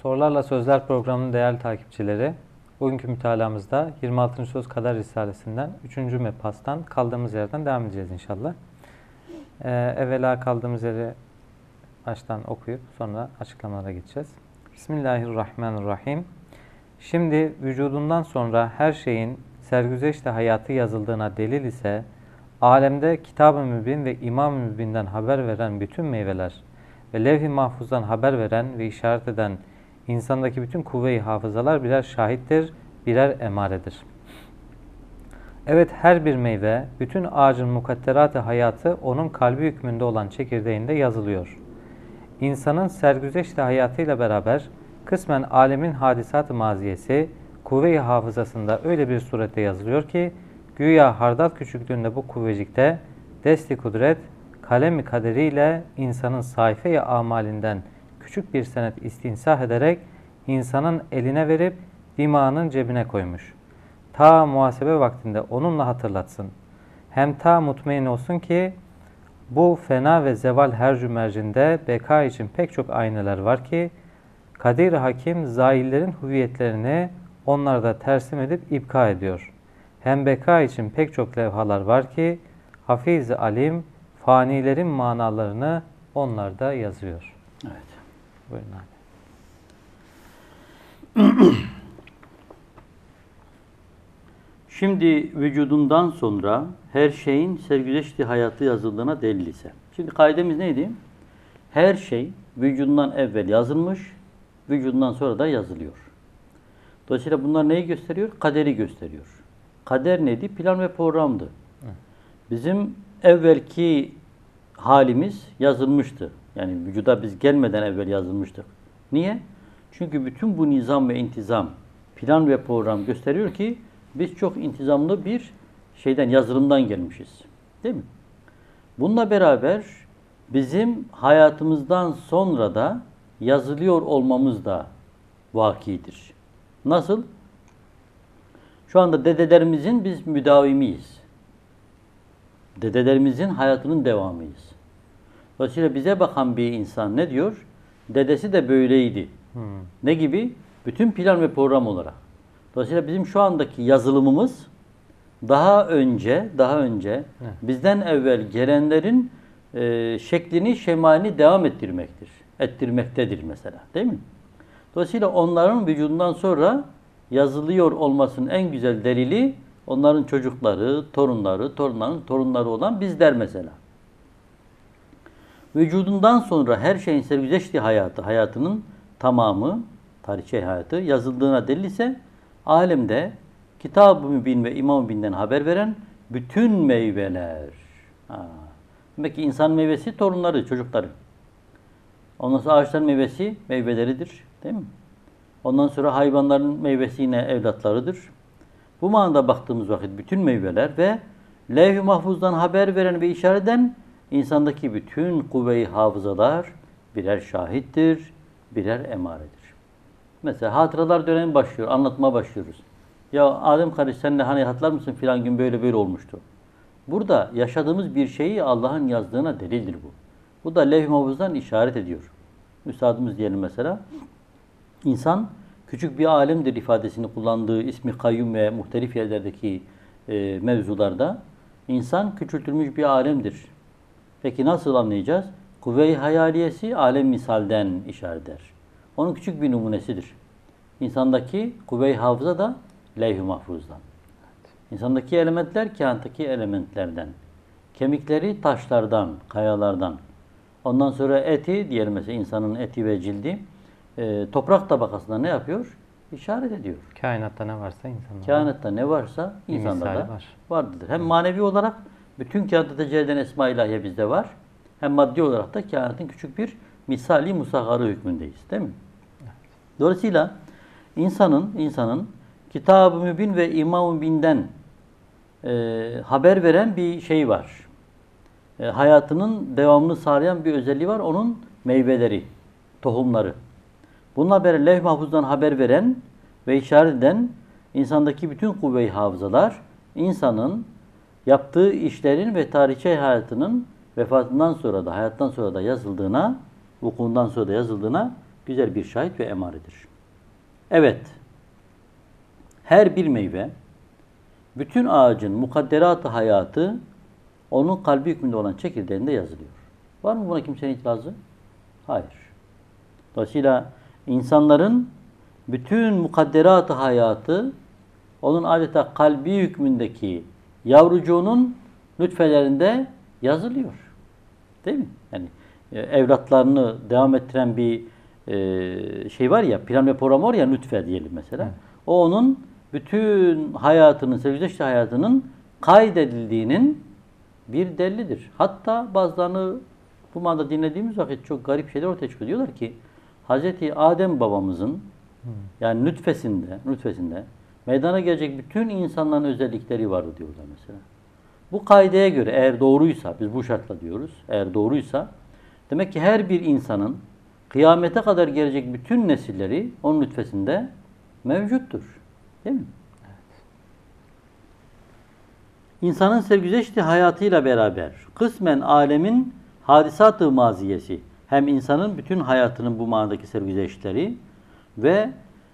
Sorularla Sözler programının değerli takipçileri, bugünkü mütalamızda 26. Söz Kader Risalesinden 3. mebhastan kaldığımız yerden devam edeceğiz inşallah. Evvela kaldığımız yeri baştan okuyup sonra açıklamalara geçeceğiz. Bismillahirrahmanirrahim. Şimdi vücudundan sonra her şeyin sergüzeşte hayatı yazıldığına delil ise, alemde Kitab-ı Mübin ve İmam-ı Mübin'den haber veren bütün meyveler ve Levh-i Mahfuz'dan haber veren ve işaret eden insandaki bütün kuvve-i hafızalar birer şahittir, birer emaredir. Evet, her bir meyve, bütün ağacın mukadderat-ı hayatı onun kalbi hükmünde olan çekirdeğinde yazılıyor. İnsanın sergüzeşte hayatıyla beraber kısmen alemin hadisat-ı maziyesi kuvve-i hafızasında öyle bir surette yazılıyor ki, güya hardal küçüklüğünde bu kuvvecikte desti kudret, kalem-i kaderiyle insanın sayfe-i amalinden küçük bir senet istinsah ederek insanın eline verip dimağının cebine koymuş. Ta muhasebe vaktinde onunla hatırlatsın. Hem ta mutmain olsun ki bu fena ve zeval hercü mercinde beka için pek çok ayneler var ki Kadir Hakim zaillerin hüviyetlerini onlarda tersim edip ibka ediyor. Hem beka için pek çok levhalar var ki Hafiz-i Alim fanilerin manalarını onlarda yazıyor. Evet. Buyurun abi. Şimdi vücudundan sonra her şeyin sergüzeşti hayatı yazıldığına delil ise. Şimdi kaidemiz neydi? Her şey vücudundan evvel yazılmış, vücudundan sonra da yazılıyor. Dolayısıyla bunlar neyi gösteriyor? Kaderi gösteriyor. Kader neydi? Plan ve programdı. Bizim evvelki halimiz yazılmıştı. Yani vücuda biz gelmeden evvel yazılmıştık. Niye? Çünkü bütün bu nizam ve intizam, plan ve program gösteriyor ki biz çok intizamlı bir yazılımdan gelmişiz. Değil mi? Bununla beraber bizim hayatımızdan sonra da yazılıyor olmamız da vakidir. Nasıl? Şu anda dedelerimizin biz müdavimiyiz. Dedelerimizin hayatının devamıyız. Dolayısıyla bize bakan bir insan ne diyor? Dedesi de böyleydi. Ne gibi? Bütün plan ve program olarak. Dolayısıyla bizim şu andaki yazılımımız daha önce bizden evvel gelenlerin şeklini, şemalini devam ettirmektir. Ettirmektedir mesela. Değil mi? Dolayısıyla onların vücudundan sonra yazılıyor olmasının en güzel delili onların çocukları, torunları, torunların torunları olan bizler mesela. Vücudundan sonra her şeyin sergüzeştiği hayatının tamamı, tarihçi hayatı yazıldığına delil ise alemde Kitab-ı Mübin ve İmam-ı Mübin'den haber veren bütün meyveler. Demek ki insan meyvesi torunları, çocukları. Ondan sonra ağaçların meyvesi meyveleridir. Değil mi? Ondan sonra hayvanların meyvesi yine evlatlarıdır. Bu manada baktığımız vakit bütün meyveler ve Levh-i Mahfuz'dan haber veren ve işaret eden insandaki bütün kuvve-i hafızalar birer şahittir, birer emaredir. Mesela hatıralar dönemi başlıyor, anlatmaya başlıyoruz. Ya Adem kardeş sen de hani hatırlar mısın filan gün böyle böyle olmuştu. Burada yaşadığımız bir şeyi Allah'ın yazdığına delildir bu. Bu da Levh-i Mahfuz'dan işaret ediyor. Üstadımız diyelim mesela. İnsan küçük bir alemdir ifadesini kullandığı ismi kayyum ve muhtelif yerlerdeki mevzularda insan küçültülmüş bir alemdir. Peki nasıl anlayacağız? Kuvve-i hayaliyesi alem misalden işaret eder. Onun küçük bir numunesidir. İnsandaki kuvve-i hafıza da Levh-i Mahfuz'dan. İnsandaki elementler kainattaki elementlerden. Kemikleri taşlardan, kayalardan. Ondan sonra eti, diyelim mesela insanın eti ve cildi toprak tabakasında ne yapıyor? İşaret ediyor. Kainatta ne varsa insanda. Kainatta ne varsa insanda da vardır. Hem manevi olarak bütün kainatta tecelli eden Esma-i İlahiye bizde var. Hem maddi olarak da kainatın küçük bir misali musaggarı hükmündeyiz. Değil mi? Evet. Dolayısıyla insanın Kitab-ı Mübin ve İmam-ı Mübin'den haber veren bir şey var. Hayatının devamını sağlayan bir özelliği var. Onun meyveleri, tohumları. Bununla beraber Levh-i Mahfuz'dan haber veren ve işaret eden insandaki bütün kuvve-i hafızalar insanın yaptığı işlerin ve tarihçi hayatının vefatından sonra da, hayattan sonra da yazıldığına, vukuundan sonra da yazıldığına güzel bir şahit ve emaredir. Evet, her bir meyve, bütün ağacın mukadderat-ı hayatı onun kalbi hükmünde olan çekirdeğinde yazılıyor. Var mı buna kimsenin itirazı? Hayır. Dolayısıyla insanların bütün mukadderat-ı hayatı onun adeta kalbi hükmündeki yavrucuğunun nutfelerinde yazılıyor. Değil mi? Yani evlatlarını devam ettiren bir şey var ya, plan ve program var ya, nutfe diyelim mesela. Evet. O onun bütün hayatının, sevgileşti hayatının kaydedildiğinin bir delilidir. Hatta bazılarını bu manada dinlediğimiz vakit çok garip şeyler ortaya çıkıyor. Diyorlar ki Hz. Adem babamızın yani nutfesinde meydana gelecek bütün insanların özellikleri vardı diyorlar mesela. Bu kaideye göre eğer doğruysa, biz bu şartla diyoruz, eğer doğruysa demek ki her bir insanın kıyamete kadar gelecek bütün nesilleri onun nutfesinde mevcuttur. Değil mi? Evet. İnsanın sergüzeşti hayatıyla beraber kısmen alemin hadisat-ı maziyesi, hem insanın bütün hayatının bu manadaki sergüzeştleri ve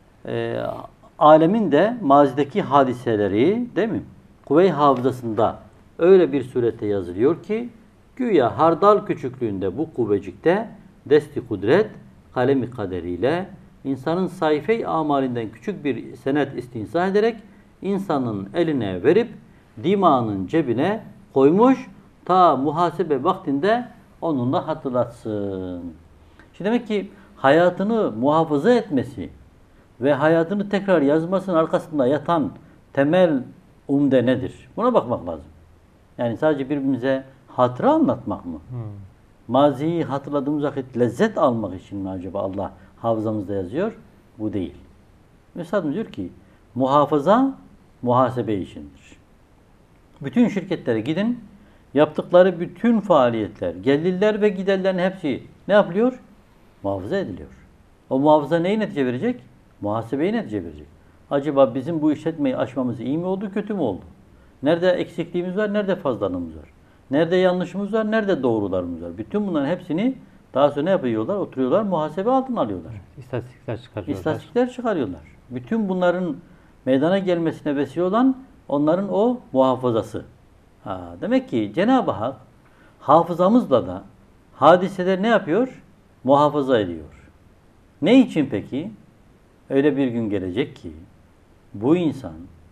alemin de mazideki hadiseleri, değil mi? Kuvve-i hafızasında öyle bir surette yazılıyor ki güya hardal küçüklüğünde bu kuvvecikte desti kudret kalemi kaderiyle insanın sayfe-i amalinden küçük bir senet istinsah ederek insanın eline verip dimağının cebine koymuş, ta muhasebe vaktinde onunla hatırlatsın. Şimdi demek ki hayatını muhafaza etmesi ve hayatını tekrar yazmasının arkasında yatan temel umde nedir? Buna bakmak lazım. Yani sadece birbirimize hatıra anlatmak mı? Maziyi hatırladığımız vakit lezzet almak için mi acaba Allah hafızamızda yazıyor? Bu değil. Üstadımız diyor ki muhafaza muhasebe işindir. Bütün şirketlere gidin, yaptıkları bütün faaliyetler, gelirler ve giderlerin hepsi ne yapılıyor? Muhafaza ediliyor. O muhafaza neyi netice verecek? Muhasebeyi netice verecek. Acaba bizim bu işletmeyi açmamız iyi mi oldu, kötü mü oldu? Nerede eksikliğimiz var, nerede fazlalığımız var? Nerede yanlışımız var, nerede doğrularımız var? Bütün bunların hepsini daha sonra ne yapıyorlar? Oturuyorlar, muhasebe altına alıyorlar. İstatistikler çıkarıyorlar. İstatistikler çıkarıyorlar. Bütün bunların meydana gelmesine vesile olan onların o muhafazası. Demek ki Cenab-ı Hak hafızamızla da hadiseleri ne yapıyor? Muhafaza ediyor. Ne için peki? Öyle bir gün gelecek ki bu insan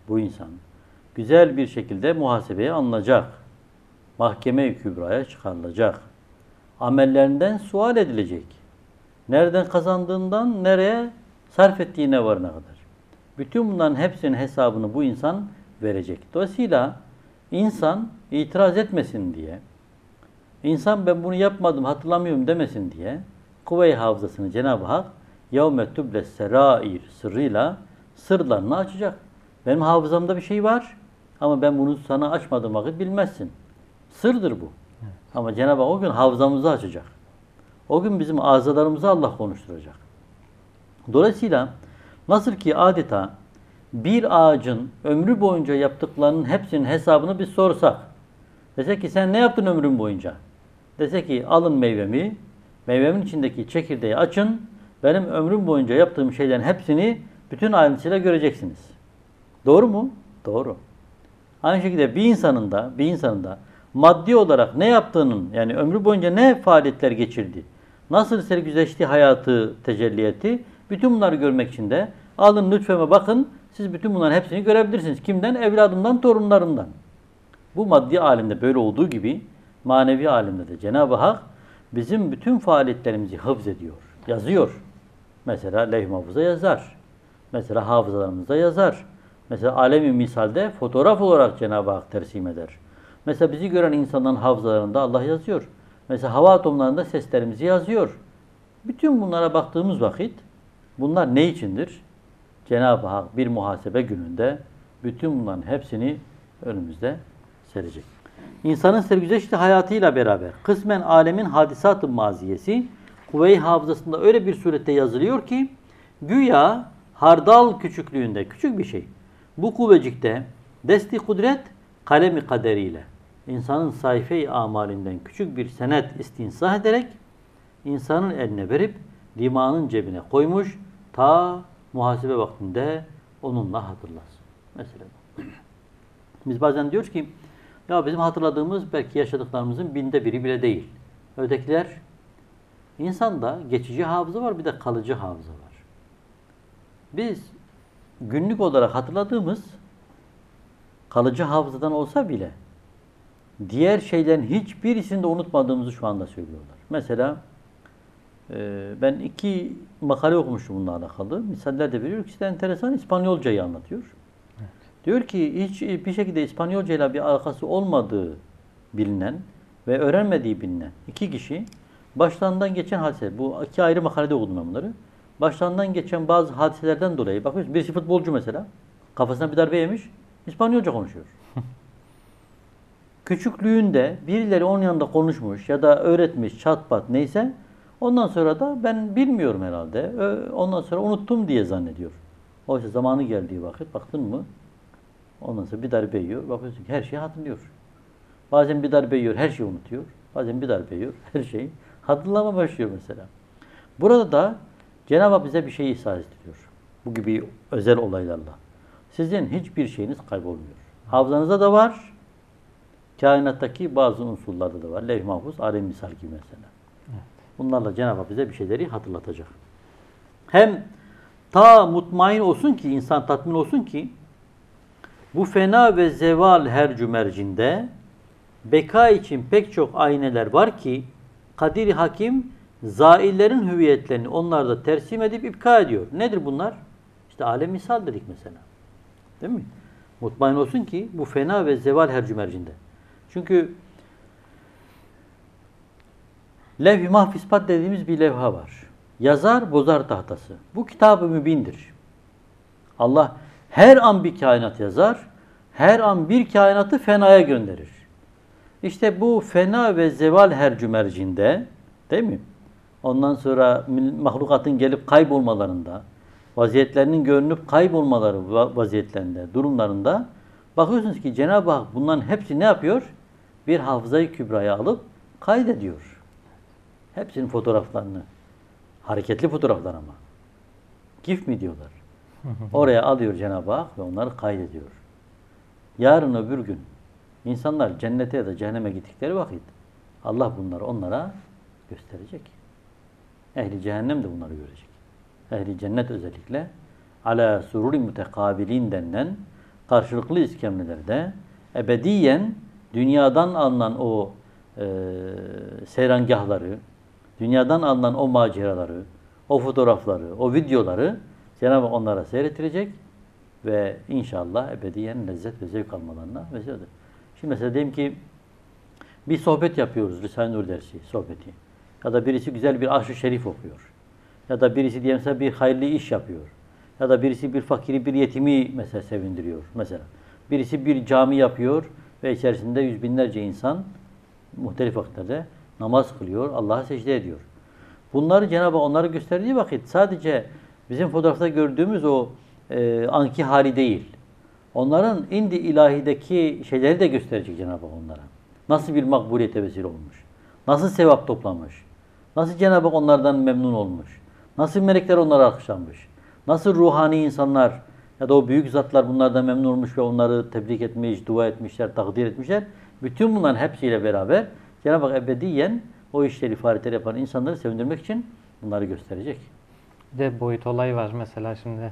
güzel bir şekilde muhasebeye alınacak. Mahkeme-i kübraya çıkarılacak. Amellerinden sual edilecek. Nereden kazandığından nereye sarf ettiğine varana kadar. Bütün bunların hepsinin hesabını bu insan verecek. Dolayısıyla insan itiraz etmesin diye, insan ben bunu yapmadım hatırlamıyorum demesin diye kuvve-i hafızasını Cenab-ı Hak يَوْمَ تُبْلَ السَّرَائِرِ sırrıyla sırlarını açacak. Benim hafızamda bir şey var ama ben bunu sana açmadığım vakit bilmezsin. Sırdır bu. Evet. Ama Cenab-ı Hak o gün hafızamızı açacak. O gün bizim azalarımızı Allah konuşturacak. Dolayısıyla nasıl ki adeta bir ağacın ömrü boyunca yaptıklarının hepsinin hesabını biz sorsak. Dese ki sen ne yaptın ömrün boyunca? Dese ki alın meyvemi, meyvemin içindeki çekirdeği açın. Benim ömrüm boyunca yaptığım şeylerin hepsini bütün ayrıntısıyla göreceksiniz. Doğru mu? Doğru. Aynı şekilde bir insanın da maddi olarak ne yaptığının, yani ömrü boyunca ne faaliyetler geçirdi, nasıl sergüzeşti hayatı tecelli etti, bütün bunları görmek için de alın lütfeme bakın, siz bütün bunların hepsini görebilirsiniz. Kimden? Evladımdan, torunlarımdan. Bu maddi alemde böyle olduğu gibi manevi alemde de Cenab-ı Hak bizim bütün faaliyetlerimizi hafız ediyor, yazıyor. Mesela levh-i mahfuza yazar. Mesela hafızalarımızda yazar. Mesela alem-i misalde fotoğraf olarak Cenab-ı Hak tersim eder. Mesela bizi gören insanların hafızalarında Allah yazıyor. Mesela hava atomlarında seslerimizi yazıyor. Bütün bunlara baktığımız vakit bunlar ne içindir? Cenab-ı Hak bir muhasebe gününde bütün bunların hepsini önümüzde serecek. İnsanın sergüzeşti hayatıyla beraber kısmen alemin hadisat-ı maziyesi kuvve-i hafızasında öyle bir surette yazılıyor ki güya hardal küçüklüğünde küçük bir şey. Bu kuvvecikte desti kudret kalemi kaderiyle insanın sayfe-i amalinden küçük bir senet istinsah ederek insanın eline verip dimağının cebine koymuş. Ta muhasebe vaktinde onunla hatırlasın. Mesela bu. Biz bazen diyoruz ki ya bizim hatırladığımız belki yaşadıklarımızın 1/1000'i bile değil. Ötekiler insanda geçici hafıza var, bir de kalıcı hafıza var. Biz günlük olarak hatırladığımız kalıcı hafızadan olsa bile diğer şeylerin hiçbirisini de unutmadığımızı şu anda söylüyorlar. Mesela ben 2 makale okumuştum bununla alakalı. Misaller de veriyor. İkisi de enteresan. İspanyolcayı anlatıyor. Evet. Diyor ki hiç bir şekilde İspanyolcayla bir alakası olmadığı bilinen ve öğrenmediği bilinen 2 kişi başlarından geçen hadise. Bu 2 ayrı makalede okudum ben bunları. Başlarından geçen bazı hadiselerden dolayı bakıyorsun. Birisi futbolcu mesela. Kafasına bir darbe yemiş. İspanyolca konuşuyor. Küçüklüğünde birileri onun yanında konuşmuş ya da öğretmiş, çat pat neyse. Ondan sonra da ben bilmiyorum herhalde. Ondan sonra unuttum diye zannediyor. Oysa zamanı geldiği vakit baktın mı? Ondan sonra bir darbe yiyor. Bakıyorsun ki her şeyi hatırlıyor. Bazen bir darbe yiyor, her şeyi unutuyor. Bazen bir darbe yiyor, her şeyi hatırlama başlıyor mesela. Burada da Cenab-ı Hak bize bir şey ihsas ediyor. Bu gibi özel olaylarla. Sizin hiçbir şeyiniz kaybolmuyor. Hafızanızda da var. Kainattaki bazı unsurlarda da var. Levh-i Mahfuz, alem misal gibi mesela. Evet. Bunlarla Cenab-ı Hak bize bir şeyleri hatırlatacak. Hem ta mutmain olsun ki, insan tatmin olsun ki bu fena ve zeval her cümercinde beka için pek çok ayneler var ki Kadir-i Hakim zaillerin hüviyetlerini onlarda tersim edip ipka ediyor. Nedir bunlar? İşte alem misal dedik mesela. Değil mi? Mutmain olsun ki bu fena ve zeval her cümercinde. Çünkü Levh-i Mahfuz dediğimiz bir levha var. Yazar bozar tahtası. Bu kitab-ı mübindir. Allah her an bir kainat yazar, her an bir kainatı fenaya gönderir. İşte bu fena ve zeval her cümercinde, değil mi? Ondan sonra mahlukatın gelip kaybolmalarında, vaziyetlerinin görünüp kaybolmaları vaziyetlerinde, durumlarında bakıyorsunuz ki Cenab-ı Hak bunların hepsi ne yapıyor? Bir hafızayı kübraya alıp kaydediyor. Hepsinin fotoğraflarını. Hareketli fotoğraflar ama. GIF mi diyorlar? Oraya alıyor Cenab-ı Hak ve onları kaydediyor. Yarın öbür gün insanlar cennete ya da cehenneme gittikleri vakit Allah bunları onlara gösterecek. Ehli cehennem de bunları görecek. Ehli cennet özellikle ala sururi mutekabilin denilen karşılıklı iskemlelerde ebediyen dünyadan alınan o seyrangahları, dünyadan alınan o maceraları, o fotoğrafları, o videoları Cenab-ı Hak onlara seyrettirecek ve inşallah ebediyen lezzet ve zevk almalarına vesiledir. Şimdi mesela diyelim ki bir sohbet yapıyoruz, Risale-i Nur dersi sohbeti. Ya da birisi güzel bir aşk-ı şerif okuyor. Ya da birisi diyelim mesela bir hayırlı iş yapıyor. Ya da birisi bir fakiri, bir yetimi mesela sevindiriyor mesela. Birisi bir cami yapıyor ve içerisinde yüz binlerce insan muhtelif vakitlerde namaz kılıyor, Allah'a secde ediyor. Bunları Cenab-ı Hak onları gösterdiği vakit sadece bizim fotoğrafta gördüğümüz o anki hali değil. Onların indi ilahideki şeyleri de gösterecek Cenab-ı Hak onlara. Nasıl bir makbuliyete vesile olmuş. Nasıl sevap toplamış. Nasıl Cenab-ı Hak onlardan memnun olmuş. Nasıl melekler onları alkışlanmış. Nasıl ruhani insanlar ya da o büyük zatlar bunlardan memnun olmuş ve onları tebrik etmiş, dua etmişler, takdir etmişler. Bütün bunların hepsiyle beraber Cenab-ı Hak ebediyen o işleri, faaliyetleri yapan insanları sevindirmek için bunları gösterecek. Bir de boyut olayı var. Mesela şimdi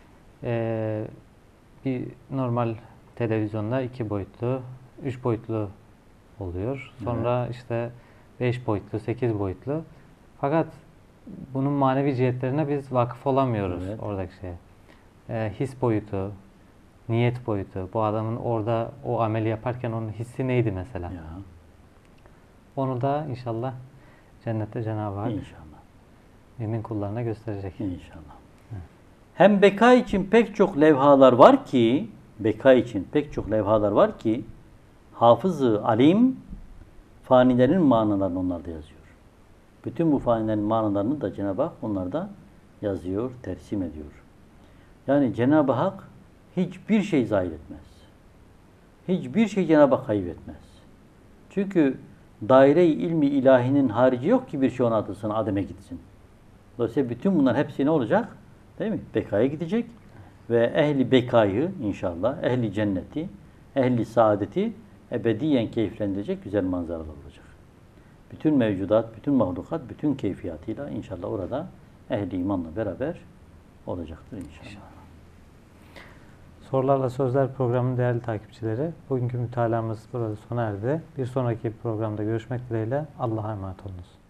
bir normal televizyonda 2 boyutlu, 3 boyutlu oluyor. Sonra işte 5 boyutlu, 8 boyutlu. Fakat bunun manevi cihetlerine biz vakıf olamıyoruz oradaki şeye. His boyutu, niyet boyutu. Bu adamın orada o ameli yaparken onun hissi neydi mesela? Ya. Onu da inşallah cennette Cenab-ı Hak mümin kullarına gösterecek. İnşallah. Hem beka için pek çok levhalar var ki, beka için pek çok levhalar var ki, hafız-ı alim fanilerin manalarını onlarda yazıyor. Bütün bu fanilerin manalarını da Cenab-ı Hak onlarda yazıyor, tersim ediyor. Yani Cenab-ı Hak hiçbir şey zayi etmez. Hiçbir şey Cenab-ı Hak kaybetmez. Çünkü daire-i ilmi ilahinin harici yok ki bir şey ona atılsın, ademe gitsin. Dolayısıyla bütün bunlar hepsi ne olacak? Değil mi? Bekaya gidecek ve ehli bekayı inşallah, ehli cenneti, ehli saadeti ebediyen keyiflendirecek güzel manzaralar olacak. Bütün mevcudat, bütün mahlukat, bütün keyfiyatıyla inşallah orada ehli imanla beraber olacaktır inşallah. Sorularla Sözler programının değerli takipçileri, bugünkü mütalamız burada sona erdi. Bir sonraki programda görüşmek dileğiyle Allah'a emanet olunuz.